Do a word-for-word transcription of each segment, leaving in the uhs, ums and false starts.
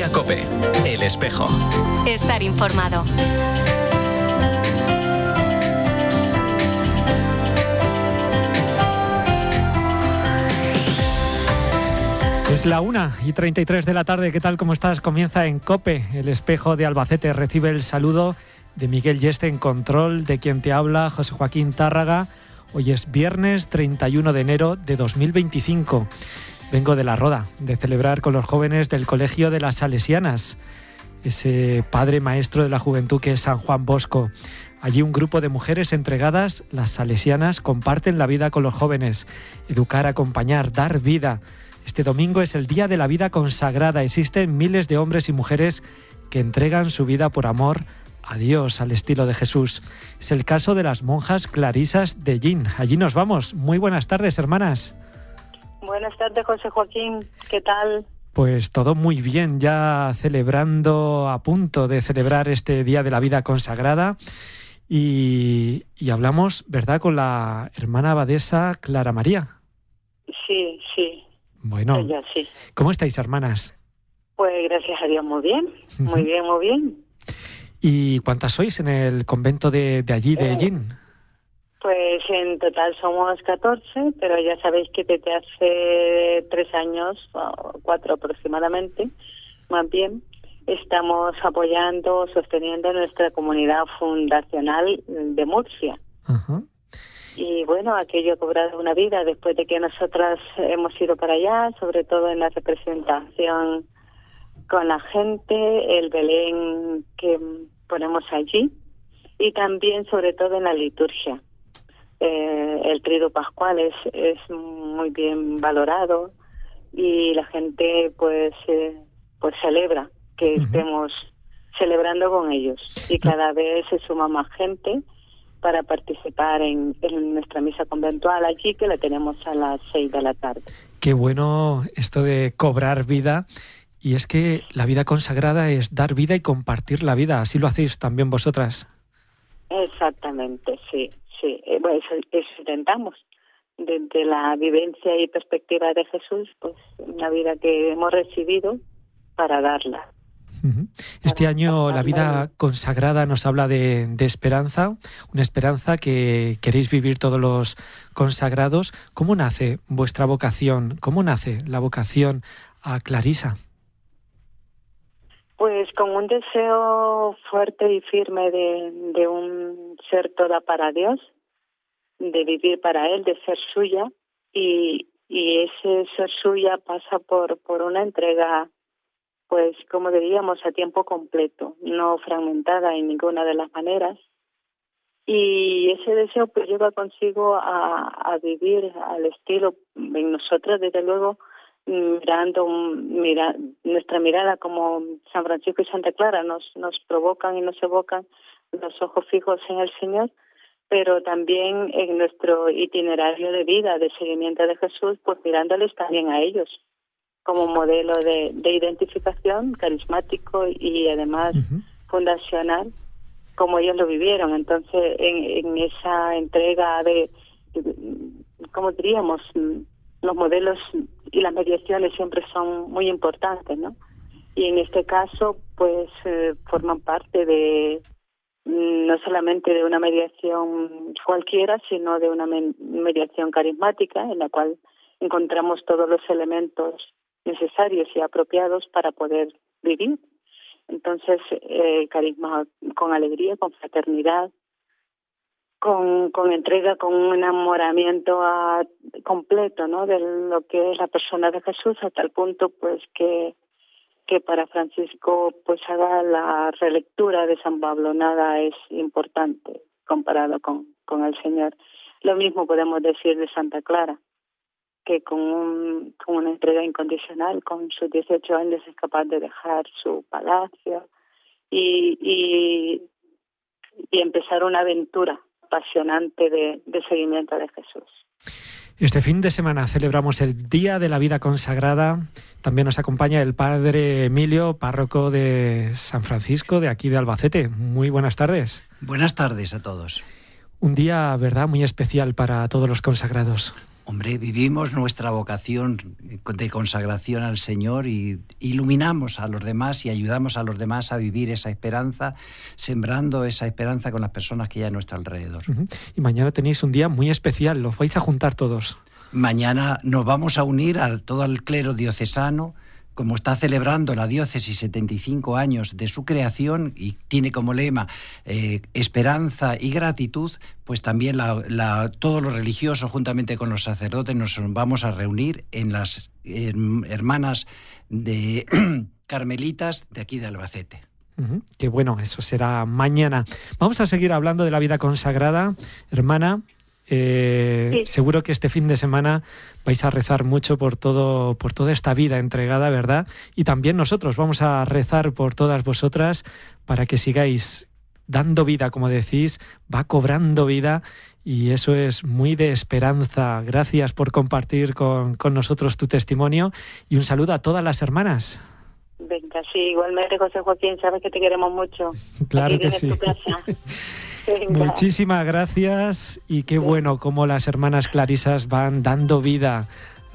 Herria COPE, El Espejo. Estar informado. Es la una y treinta y tres de la tarde. ¿Qué tal? ¿Cómo estás? Comienza en COPE, El Espejo de Albacete. Recibe el saludo de Miguel Yeste en control, de quien te habla, José Joaquín Tárraga. Hoy es viernes treinta y uno de enero de dos mil veinticinco. Vengo de La Roda, de celebrar con los jóvenes del Colegio de las Salesianas, ese padre maestro de la juventud que es San Juan Bosco. Allí un grupo de mujeres entregadas, las salesianas, comparten la vida con los jóvenes. Educar, acompañar, dar vida. Este domingo es el Día de la Vida Consagrada. Existen miles de hombres y mujeres que entregan su vida por amor a Dios, al estilo de Jesús. Es el caso de las monjas clarisas de Llín. Allí nos vamos. Muy buenas tardes, hermanas. Buenas tardes, José Joaquín. ¿Qué tal? Pues todo muy bien, ya celebrando, a punto de celebrar este Día de la Vida Consagrada. Y, y hablamos, ¿verdad?, con la hermana abadesa Clara María. Sí, sí. Bueno, Ella, sí. ¿Cómo estáis, hermanas? Pues gracias a Dios, muy bien. Muy bien, muy bien. ¿Y cuántas sois en el convento de, de allí, de Eh, Llín? Pues en total somos catorce, pero ya sabéis que desde hace tres años, o cuatro aproximadamente, más bien, estamos apoyando, sosteniendo nuestra comunidad fundacional de Murcia. Uh-huh. Y bueno, aquello ha cobrado una vida después de que nosotras hemos ido para allá, sobre todo en la representación con la gente, el Belén que ponemos allí, y también sobre todo en la liturgia. Eh, el Triduo Pascual es, es muy bien valorado y la gente pues eh, pues celebra que uh-huh. estemos celebrando con ellos, y cada vez se suma más gente para participar en, en nuestra misa conventual allí, que la tenemos a las seis de la tarde. Qué bueno esto de cobrar vida, y es que la vida consagrada es dar vida y compartir la vida. ¿Así lo hacéis también vosotras? Exactamente, sí, sí. Eh, bueno, eso, eso intentamos. Desde la vivencia y perspectiva de Jesús, pues una vida que hemos recibido para darla. Uh-huh. Este para año darla. La vida consagrada nos habla de, de esperanza, una esperanza que queréis vivir todos los consagrados. ¿Cómo nace vuestra vocación? ¿Cómo nace la vocación a Clarisa? Pues con un deseo fuerte y firme de, de un ser toda para Dios, de vivir para Él, de ser suya, y, y ese ser suya pasa por, por una entrega, pues como diríamos, a tiempo completo, no fragmentada en ninguna de las maneras. Y ese deseo pues lleva consigo a, a vivir al estilo, en nosotros desde luego, mirando mira, nuestra mirada como San Francisco y Santa Clara nos nos provocan y nos evocan los ojos fijos en el Señor, pero también en nuestro itinerario de vida, de seguimiento de Jesús, pues mirándoles también a ellos como modelo de, de identificación carismático y además uh-huh. fundacional, como ellos lo vivieron. Entonces, en, en esa entrega de, ¿cómo diríamos?, los modelos y las mediaciones siempre son muy importantes, ¿no? Y en este caso, pues, eh, forman parte de, no solamente de una mediación cualquiera, sino de una me- mediación carismática, en la cual encontramos todos los elementos necesarios y apropiados para poder vivir. Entonces, eh, carisma con alegría, con fraternidad, con con entrega, con un enamoramiento a, completo, ¿no?, de lo que es la persona de Jesús, hasta el punto pues que que para Francisco pues haga la relectura de San Pablo. Nada es importante comparado con con el Señor. Lo mismo podemos decir de Santa Clara, que con, un, con una entrega incondicional, con sus dieciocho años es capaz de dejar su palacio y y, y empezar una aventura apasionante de, de seguimiento de Jesús. Este fin de semana celebramos el Día de la Vida Consagrada. También nos acompaña el padre Emilio, párroco de San Francisco, de aquí de Albacete. Muy buenas tardes. Buenas tardes a todos. Un día, ¿verdad?, muy especial para todos los consagrados. Hombre, vivimos nuestra vocación de consagración al Señor y iluminamos a los demás y ayudamos a los demás a vivir esa esperanza, sembrando esa esperanza con las personas que hay a nuestro alrededor. Uh-huh. Y mañana tenéis un día muy especial, los vais a juntar todos. Mañana nos vamos a unir a todo el clero diocesano, como está celebrando la diócesis setenta y cinco años de su creación y tiene como lema eh, esperanza y gratitud, pues también la, la, todos los religiosos juntamente con los sacerdotes nos vamos a reunir en las eh, hermanas de carmelitas de aquí de Albacete. Uh-huh. Qué bueno, eso será mañana. Vamos a seguir hablando de la vida consagrada, hermana. Eh, sí. Seguro que este fin de semana vais a rezar mucho por todo, por toda esta vida entregada, ¿verdad? Y también nosotros vamos a rezar por todas vosotras para que sigáis dando vida, como decís, va cobrando vida y eso es muy de esperanza. Gracias por compartir con, con nosotros tu testimonio y un saludo a todas las hermanas. Venga, sí, igualmente, José Joaquín, sabes que te queremos mucho. Claro Aquí que sí. Tu casa. Muchísimas gracias y qué bueno cómo las hermanas clarisas van dando vida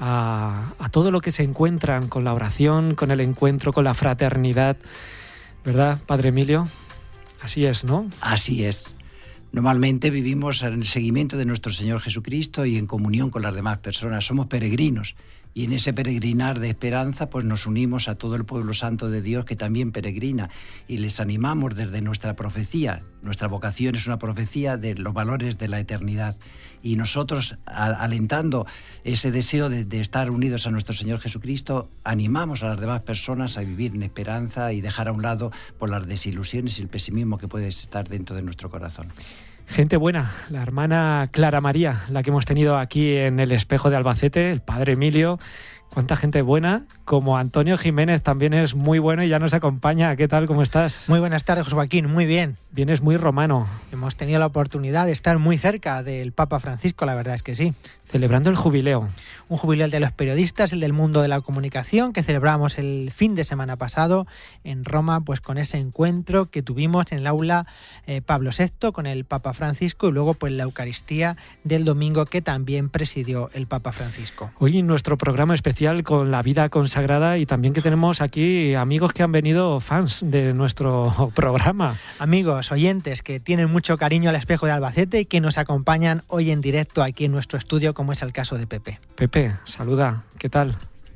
a, a todo lo que se encuentran con la oración, con el encuentro, con la fraternidad, ¿verdad, Padre Emilio? Así es, ¿no? Así es. Normalmente vivimos en el seguimiento de nuestro Señor Jesucristo y en comunión con las demás personas. Somos peregrinos y en ese peregrinar de esperanza pues nos unimos a todo el pueblo santo de Dios que también peregrina y les animamos desde nuestra profecía. Nuestra vocación es una profecía de los valores de la eternidad y nosotros, a, alentando ese deseo de, de estar unidos a nuestro Señor Jesucristo, animamos a las demás personas a vivir en esperanza y dejar a un lado por las desilusiones y el pesimismo que puede estar dentro de nuestro corazón. Gente buena, la hermana Clara María, la que hemos tenido aquí en el Espejo de Albacete, el Padre Emilio, cuánta gente buena, como Antonio Jiménez también es muy bueno y ya nos acompaña. ¿Qué tal? ¿Cómo estás? Muy buenas tardes, José Joaquín, muy bien. Vienes muy romano. Hemos tenido la oportunidad de estar muy cerca del Papa Francisco, la verdad es que sí. Celebrando el jubileo. Un jubileo de los periodistas, el del mundo de la comunicación, que celebramos el fin de semana pasado en Roma, pues con ese encuentro que tuvimos en el aula eh, Pablo sexto con el Papa Francisco y luego pues la Eucaristía del domingo que también presidió el Papa Francisco. Hoy en nuestro programa especial con la vida consagrada y también que tenemos aquí amigos que han venido fans de nuestro programa. Amigos, oyentes que tienen mucho cariño al Espejo de Albacete y que nos acompañan hoy en directo aquí en nuestro estudio, como es el caso de Pepe. Pepe, saluda, ¿qué tal?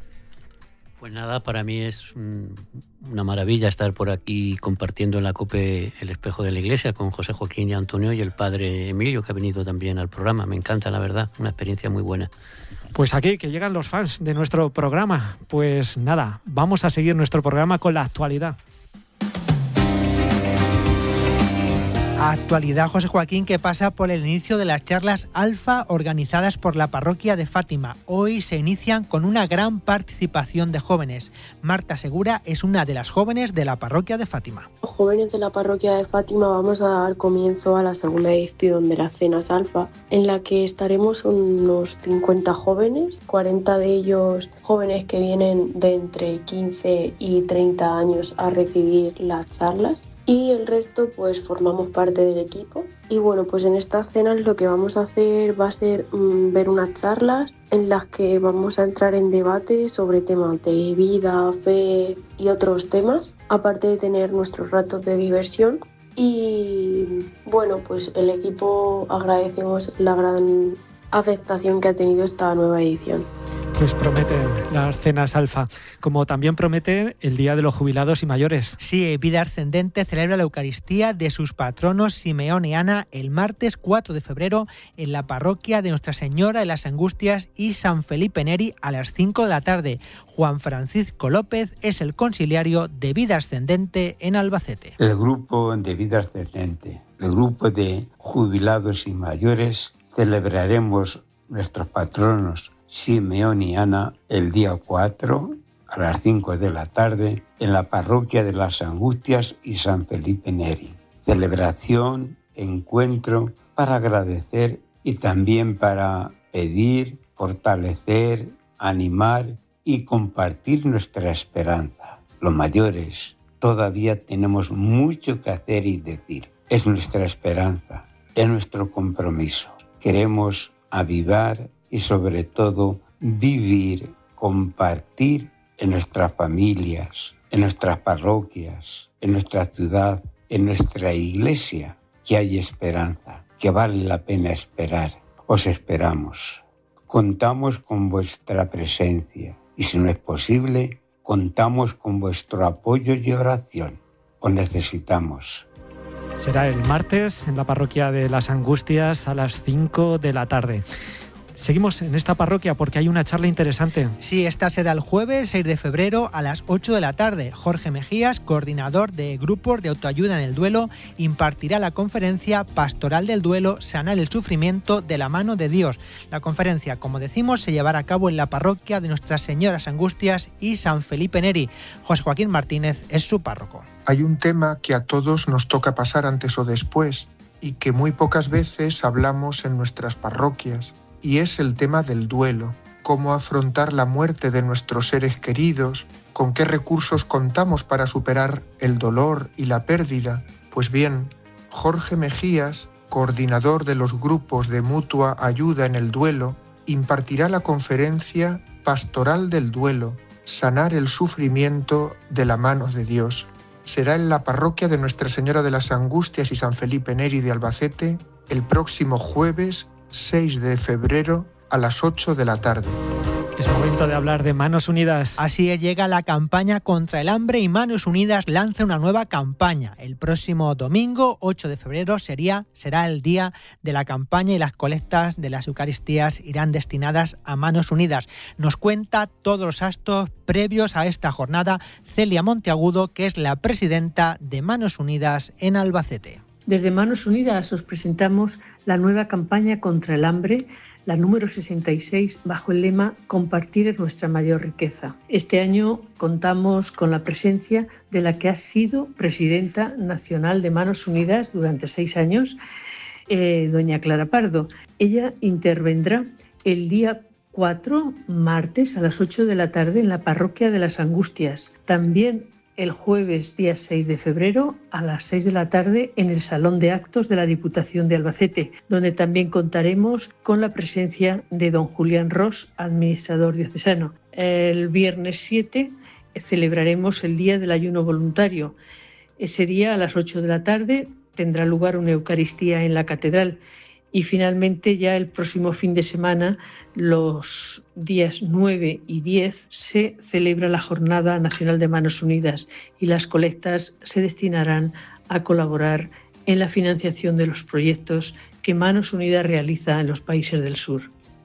Pues nada, para mí es una maravilla estar por aquí compartiendo en la COPE el Espejo de la Iglesia con José Joaquín y Antonio y el Padre Emilio, que ha venido también al programa. Me encanta, la verdad, una experiencia muy buena. Pues aquí, que llegan los fans de nuestro programa. Pues nada, vamos a seguir nuestro programa con la actualidad. Actualidad, José Joaquín, que pasa por el inicio de las charlas Alfa organizadas por la parroquia de Fátima. Hoy se inician con una gran participación de jóvenes. Marta Segura es una de las jóvenes de la parroquia de Fátima. Los jóvenes de la parroquia de Fátima vamos a dar comienzo a la segunda edición de las cenas Alfa, en la que estaremos unos cincuenta jóvenes, cuarenta de ellos jóvenes que vienen de entre quince y treinta años a recibir las charlas. Y el resto pues formamos parte del equipo y bueno, pues en estas cenas lo que vamos a hacer va a ser mmm, ver unas charlas en las que vamos a entrar en debate sobre temas de vida, fe y otros temas, aparte de tener nuestros ratos de diversión. Y bueno, pues el equipo agradecemos la gran aceptación que ha tenido esta nueva edición. Pues prometen las cenas Alfa, como también prometen el Día de los Jubilados y Mayores. Sí, Vida Ascendente celebra la Eucaristía de sus patronos Simeón y Ana el martes cuatro de febrero en la parroquia de Nuestra Señora de las Angustias y San Felipe Neri a las cinco de la tarde. Juan Francisco López es el conciliario de Vida Ascendente en Albacete. El grupo de Vida Ascendente, el grupo de jubilados y mayores, celebraremos nuestros patronos Simeón y Ana el día cuatro a las cinco de la tarde en la parroquia de las Angustias y San Felipe Neri. Celebración, encuentro para agradecer y también para pedir, fortalecer, animar y compartir nuestra esperanza. Los mayores todavía tenemos mucho que hacer y decir. Es nuestra esperanza, es nuestro compromiso. Queremos avivar y sobre todo vivir, compartir en nuestras familias, en nuestras parroquias, en nuestra ciudad, en nuestra iglesia, que hay esperanza, que vale la pena esperar. Os esperamos. Contamos con vuestra presencia y si no es posible, contamos con vuestro apoyo y oración. Os necesitamos. Será el martes en la parroquia de Las Angustias a las cinco de la tarde. Seguimos en esta parroquia porque hay una charla interesante. Sí, esta será el jueves seis de febrero a las ocho de la tarde. Jorge Mejías, coordinador de grupos de autoayuda en el duelo, impartirá la conferencia Pastoral del Duelo, sanar el sufrimiento de la mano de Dios. La conferencia, como decimos, se llevará a cabo en la parroquia de Nuestra Señora Angustias y San Felipe Neri. José Joaquín Martínez es su párroco. Hay un tema que a todos nos toca pasar antes o después y que muy pocas veces hablamos en nuestras parroquias. Y es el tema del duelo, cómo afrontar la muerte de nuestros seres queridos, con qué recursos contamos para superar el dolor y la pérdida. Pues bien, Jorge Mejías, coordinador de los grupos de mutua ayuda en el duelo, impartirá la conferencia Pastoral del Duelo, sanar el sufrimiento de la mano de Dios. Será en la parroquia de Nuestra Señora de las Angustias y San Felipe Neri de Albacete el próximo jueves seis de febrero a las ocho de la tarde. Es momento de hablar de Manos Unidas. Así es, llega la campaña contra el hambre y Manos Unidas lanza una nueva campaña. El próximo domingo, ocho de febrero, sería, será el día de la campaña y las colectas de las Eucaristías irán destinadas a Manos Unidas. Nos cuenta todos los actos previos a esta jornada Celia Monteagudo, que es la presidenta de Manos Unidas en Albacete. Desde Manos Unidas os presentamos la nueva campaña contra el hambre, la número sesenta y seis, bajo el lema Compartir es nuestra mayor riqueza. Este año contamos con la presencia de la que ha sido presidenta nacional de Manos Unidas durante seis años, eh, doña Clara Pardo. Ella intervendrá el día cuatro, martes, a las ocho de la tarde en la parroquia de Las Angustias. También el jueves día seis de febrero a las seis de la tarde en el Salón de Actos de la Diputación de Albacete, donde también contaremos con la presencia de don Julián Ros, administrador diocesano. El viernes siete celebraremos el Día del Ayuno Voluntario. Ese día a las ocho de la tarde tendrá lugar una Eucaristía en la Catedral. Y finalmente ya el próximo fin de semana, los días nueve y diez, se celebra la Jornada Nacional de Manos Unidas y las colectas se destinarán a colaborar en la financiación de los proyectos que Manos Unidas realiza en los países del sur.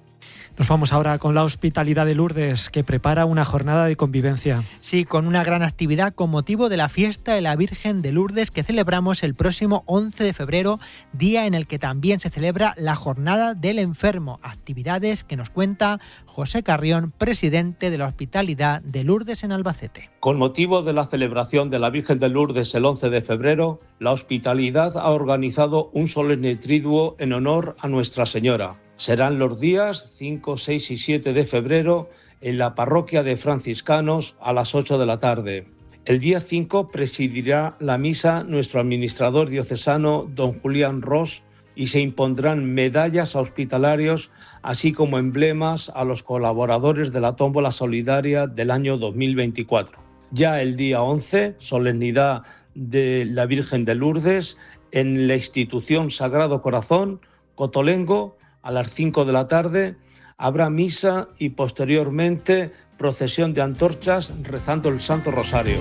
Nos vamos ahora con la Hospitalidad de Lourdes, que prepara una jornada de convivencia. Sí, con una gran actividad con motivo de la fiesta de la Virgen de Lourdes que celebramos el próximo once de febrero, día en el que también se celebra la Jornada del Enfermo. Actividades que nos cuenta José Carrión, presidente de la Hospitalidad de Lourdes en Albacete. Con motivo de la celebración de la Virgen de Lourdes el once de febrero, la Hospitalidad ha organizado un solemne triduo en honor a Nuestra Señora. Serán los días cinco, seis y siete de febrero en la parroquia de franciscanos a las ocho de la tarde. El día cinco presidirá la misa nuestro administrador diocesano, don Julián Ros, y se impondrán medallas a hospitalarios, así como emblemas a los colaboradores de la tómbola solidaria del año dos mil veinticuatro. Ya el día once, solemnidad de la Virgen de Lourdes en la institución Sagrado Corazón, Cotolengo, a las cinco de la tarde, habrá misa y posteriormente procesión de antorchas rezando el Santo Rosario.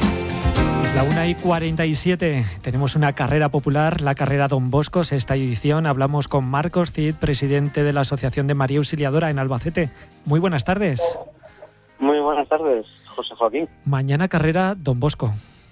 Es la una y cuarenta y siete. Tenemos una carrera popular, la carrera Don Bosco, sexta edición. Hablamos con Marcos Cid, presidente de la Asociación de María Auxiliadora en Albacete. Muy buenas tardes. Muy buenas tardes, José Joaquín. Mañana carrera Don Bosco.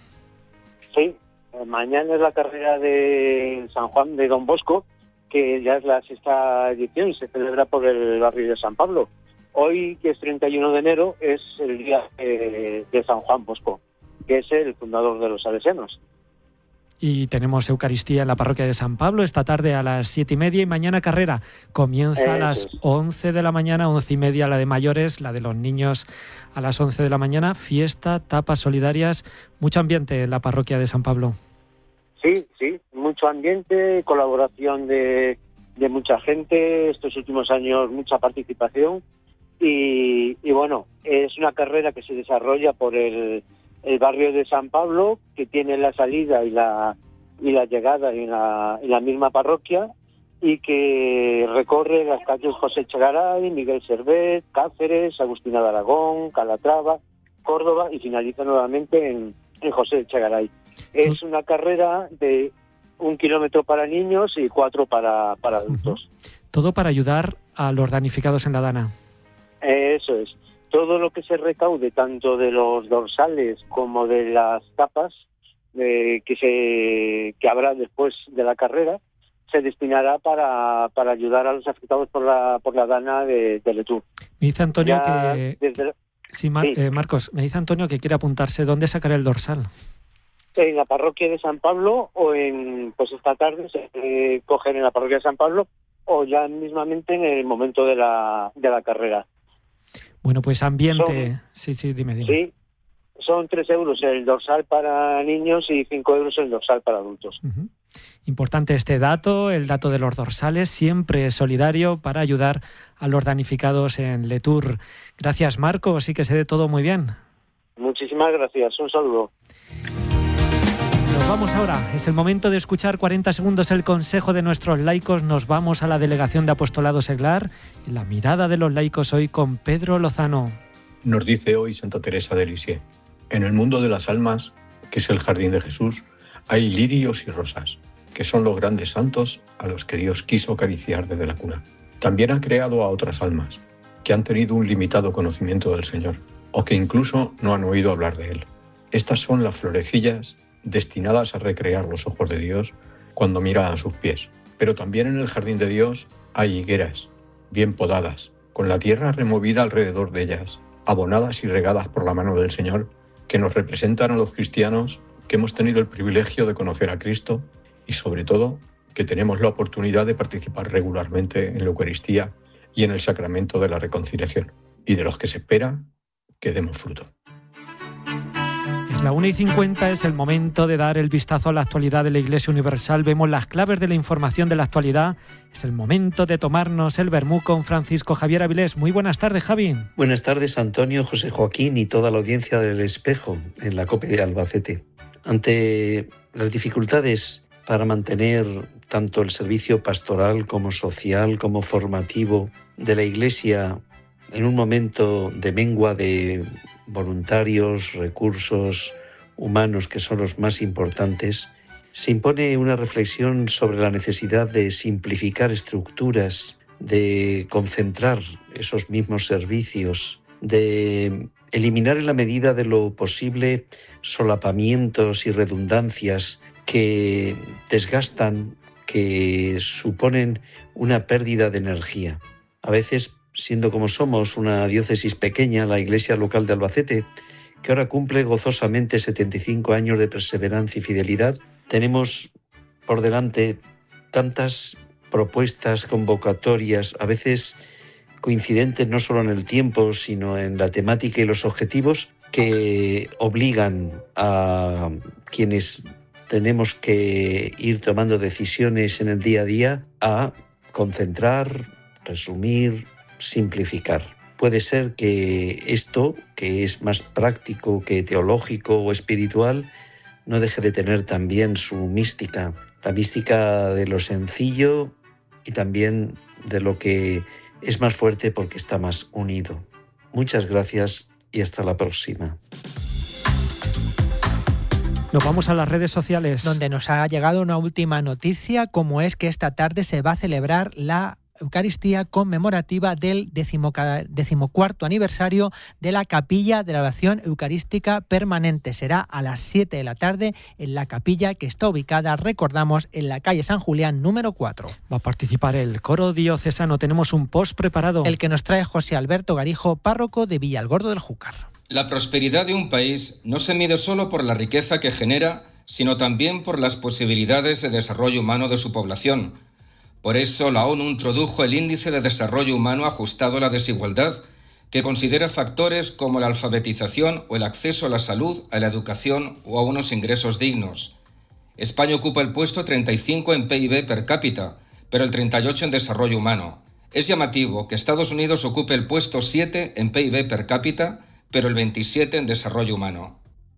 Sí, mañana es la carrera de San Juan de Don Bosco, que ya es la sexta edición y se celebra por el barrio de San Pablo. Hoy, que es treinta y uno de enero, es el día de, de San Juan Bosco, que es el fundador de los salesianos. Y tenemos Eucaristía en la parroquia de San Pablo esta tarde a las siete y media y mañana carrera. Comienza eh, a las pues. once de la mañana, once y media la de mayores, la de los niños a las once de la mañana. Fiesta, tapas solidarias, mucho ambiente en la parroquia de San Pablo. Sí, sí, mucho ambiente, colaboración de, de mucha gente, estos últimos años mucha participación y, y bueno, es una carrera que se desarrolla por el, el barrio de San Pablo, que tiene la salida y la y la llegada en la, en la misma parroquia, y que recorre las calles José Echegaray, Miguel Servet, Cáceres, Agustina de Aragón, Calatrava, Córdoba y finaliza nuevamente en, en José Echegaray. Es una carrera de un kilómetro para niños y cuatro para, para adultos. Todo para ayudar a los damnificados en la Dana. Eso es. Todo lo que se recaude, tanto de los dorsales como de las tapas eh, que se que habrá después de la carrera, se destinará para, para ayudar a los afectados por la por la Dana de, de Letú. Me dice Antonio ya que... Desde... Sí, Mar... sí. Eh, Marcos, me dice Antonio que quiere apuntarse. ¿Dónde sacará el dorsal? En la parroquia de San Pablo, o en pues esta tarde se eh, cogen en la parroquia de San Pablo, o ya mismamente en el momento de la de la carrera. Bueno, pues ambiente... Son, sí, sí, dime, dime. Sí, son tres euros el dorsal para niños y cinco euros el dorsal para adultos. Uh-huh. Importante este dato, el dato de los dorsales, siempre solidario para ayudar a los damnificados en Letur. Gracias, Marcos, y que se dé todo muy bien. Muchísimas gracias, un saludo. Nos vamos ahora, es el momento de escuchar cuarenta segundos el consejo de nuestros laicos. Nos vamos a la Delegación de Apostolado Seglar y la mirada de los laicos hoy con Pedro Lozano. Nos dice hoy Santa Teresa de Lisieux: en el mundo de las almas, que es el jardín de Jesús, hay lirios y rosas, que son los grandes santos a los que Dios quiso acariciar desde la cuna. También ha creado a otras almas, que han tenido un limitado conocimiento del Señor, o que incluso no han oído hablar de Él. Estas son las florecillas destinadas a recrear los ojos de Dios cuando mira a sus pies. Pero también en el jardín de Dios hay higueras, bien podadas, con la tierra removida alrededor de ellas, abonadas y regadas por la mano del Señor, que nos representan a los cristianos que hemos tenido el privilegio de conocer a Cristo y, sobre todo, que tenemos la oportunidad de participar regularmente en la Eucaristía y en el sacramento de la reconciliación, y de los que se espera que demos fruto. Es la una y cincuenta, es el momento de dar el vistazo a la actualidad de la Iglesia Universal. Vemos las claves de la información de la actualidad. Es el momento de tomarnos el vermú con Francisco Javier Avilés. Muy buenas tardes, Javi. Buenas tardes, Antonio, José Joaquín y toda la audiencia del Espejo en la COPE de Albacete. Ante las dificultades para mantener tanto el servicio pastoral como social, como formativo de la Iglesia en un momento de mengua de voluntarios, recursos humanos que son los más importantes, se impone una reflexión sobre la necesidad de simplificar estructuras, de concentrar esos mismos servicios, de eliminar en la medida de lo posible solapamientos y redundancias que desgastan, que suponen una pérdida de energía. A veces, siendo como somos una diócesis pequeña, la Iglesia local de Albacete, que ahora cumple gozosamente setenta y cinco años de perseverancia y fidelidad, tenemos por delante tantas propuestas, convocatorias, a veces coincidentes no solo en el tiempo, sino en la temática y los objetivos, que obligan a quienes tenemos que ir tomando decisiones en el día a día a concentrar, resumir, simplificar. Puede ser que esto, que es más práctico que teológico o espiritual, no deje de tener también su mística, la mística de lo sencillo y también de lo que es más fuerte porque está más unido. Muchas gracias y hasta la próxima. Nos vamos a las redes sociales, donde nos ha llegado una última noticia, como es que esta tarde se va a celebrar la Eucaristía conmemorativa del decimocuarto aniversario de la Capilla de la Oración Eucarística Permanente. Será a las siete de la tarde en la capilla, que está ubicada, recordamos, en la calle San Julián número cuatro. Va a participar el coro diocesano. Tenemos un post preparado, el que nos trae José Alberto Garijo, párroco de Villalgordo del Júcar. La prosperidad de un país no se mide solo por la riqueza que genera, sino también por las posibilidades de desarrollo humano de su población. Por eso la ONU introdujo el Índice de Desarrollo Humano ajustado a la desigualdad, que considera factores como la alfabetización o el acceso a la salud, a la educación o a unos ingresos dignos. España ocupa el puesto treinta y cinco en P I B per cápita, pero el treinta y ocho en desarrollo humano. Es llamativo que Estados Unidos ocupe el puesto siete en P I B per cápita, pero el veintisiete en desarrollo humano.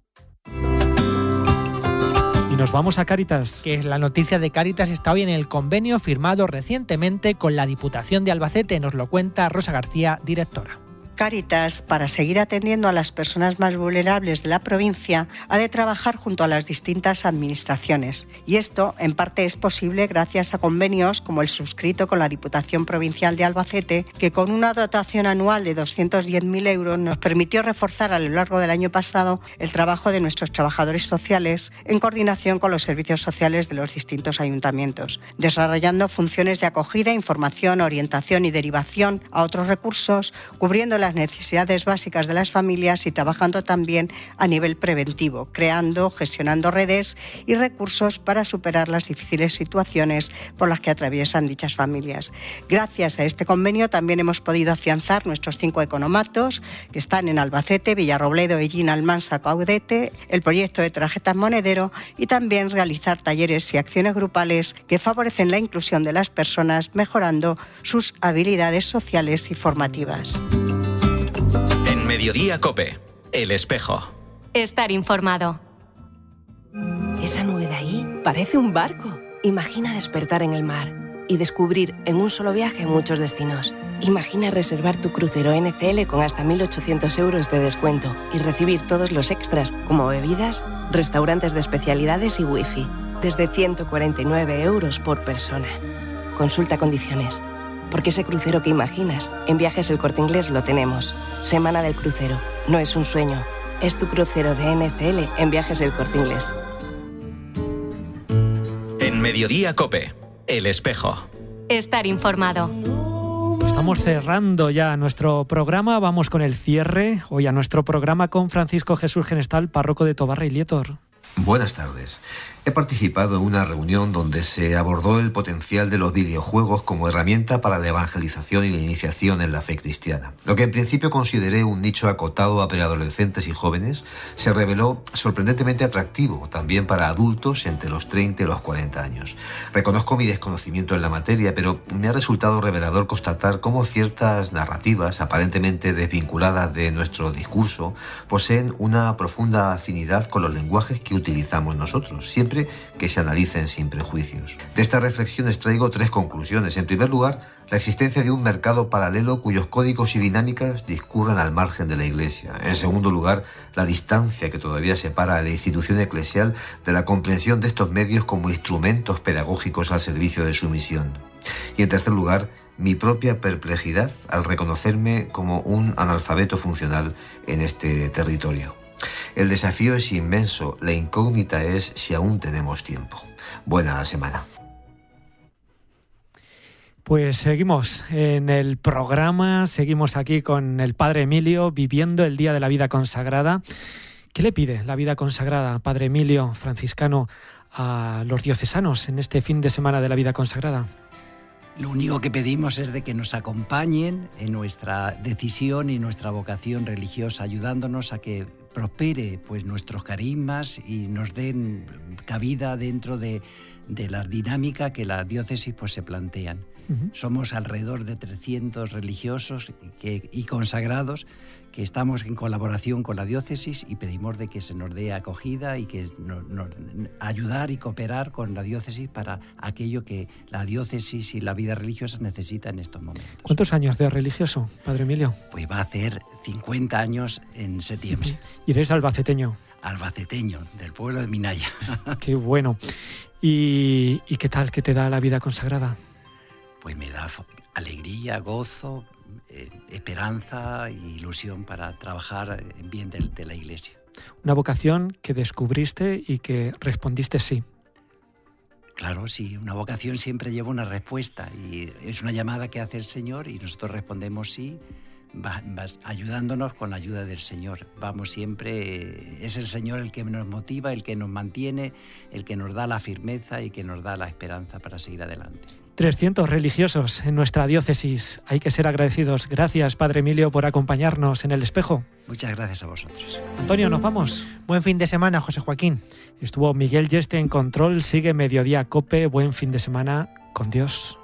Y nos vamos a Cáritas. Que la noticia de Cáritas está hoy en el convenio firmado recientemente con la Diputación de Albacete. Nos lo cuenta Rosa García, directora. Cáritas, para seguir atendiendo a las personas más vulnerables de la provincia, ha de trabajar junto a las distintas administraciones. Y esto, en parte, es posible gracias a convenios como el suscrito con la Diputación Provincial de Albacete, que con una dotación anual de doscientos diez mil euros nos permitió reforzar a lo largo del año pasado el trabajo de nuestros trabajadores sociales en coordinación con los servicios sociales de los distintos ayuntamientos, desarrollando funciones de acogida, información, orientación y derivación a otros recursos, cubriendo las necesidades básicas de las familias y trabajando también a nivel preventivo, creando, gestionando redes y recursos para superar las difíciles situaciones por las que atraviesan dichas familias. Gracias a este convenio también hemos podido afianzar nuestros cinco economatos que están en Albacete, Villarrobledo, Ellín, Almansa, Caudete, el proyecto de tarjetas monedero y también realizar talleres y acciones grupales que favorecen la inclusión de las personas, mejorando sus habilidades sociales y formativas. En Mediodía COPE, El Espejo. Estar informado. Esa nube de ahí parece un barco. Imagina despertar en el mar y descubrir en un solo viaje muchos destinos. Imagina reservar tu crucero N C L con hasta mil ochocientos euros de descuento y recibir todos los extras como bebidas, restaurantes de especialidades y wifi desde ciento cuarenta y nueve euros por persona. Consulta condiciones. Porque ese crucero que imaginas, en Viajes El Corte Inglés lo tenemos. Semana del crucero. No es un sueño. Es tu crucero de N C L en Viajes El Corte Inglés. En Mediodía COPE, El Espejo. Estar informado. Estamos cerrando ya nuestro programa. Vamos con el cierre. Hoy a nuestro programa con Francisco Jesús Genestal, párroco de Tobarra y Lietor. Buenas tardes. He participado en una reunión donde se abordó el potencial de los videojuegos como herramienta para la evangelización y la iniciación en la fe cristiana. Lo que en principio consideré un nicho acotado a preadolescentes y jóvenes se reveló sorprendentemente atractivo también para adultos entre los treinta y los cuarenta años. Reconozco mi desconocimiento en la materia, pero me ha resultado revelador constatar cómo ciertas narrativas aparentemente desvinculadas de nuestro discurso poseen una profunda afinidad con los lenguajes que utilizamos nosotros, siempre que se analicen sin prejuicios. De esta reflexión extraigo tres conclusiones. En primer lugar, la existencia de un mercado paralelo cuyos códigos y dinámicas discurren al margen de la Iglesia. En segundo lugar, la distancia que todavía separa a la institución eclesial de la comprensión de estos medios como instrumentos pedagógicos al servicio de su misión. Y en tercer lugar, mi propia perplejidad al reconocerme como un analfabeto funcional en este territorio. El desafío es inmenso, la incógnita es si aún tenemos tiempo. Buena semana. Pues seguimos en el programa, seguimos aquí con el Padre Emilio, viviendo el Día de la Vida Consagrada. ¿Qué le pide la vida consagrada, Padre Emilio, franciscano, a los diocesanos en este fin de semana de la vida consagrada? Lo único que pedimos es de que nos acompañen en nuestra decisión y nuestra vocación religiosa, ayudándonos a que prospere pues nuestros carismas y nos den cabida dentro de, de la dinámica que la diócesis pues se plantean. Uh-huh. Somos alrededor de trescientos religiosos que, y consagrados que estamos en colaboración con la diócesis y pedimos de que se nos dé acogida y que nos, nos ayudar y cooperar con la diócesis para aquello que la diócesis y la vida religiosa necesita en estos momentos. ¿Cuántos años de religioso, Padre Emilio? Pues va a hacer cincuenta años en septiembre. ¿Y eres albaceteño? Albaceteño, del pueblo de Minaya. Qué bueno. ¿Y, y qué tal que te da la vida consagrada? Pues me da alegría, gozo, eh, esperanza e ilusión para trabajar en bien de, de la Iglesia. Una vocación que descubriste y que respondiste sí. Claro, sí, una vocación siempre lleva una respuesta y es una llamada que hace el Señor y nosotros respondemos sí, va, va ayudándonos con la ayuda del Señor. Vamos siempre, es el Señor el que nos motiva, el que nos mantiene, el que nos da la firmeza y que nos da la esperanza para seguir adelante. trescientos religiosos en nuestra diócesis. Hay que ser agradecidos. Gracias, Padre Emilio, por acompañarnos en El Espejo. Muchas gracias a vosotros. Antonio, nos vamos. Buen fin de semana, José Joaquín. Estuvo Miguel Yeste en control. Sigue Mediodía COPE. Buen fin de semana con Dios.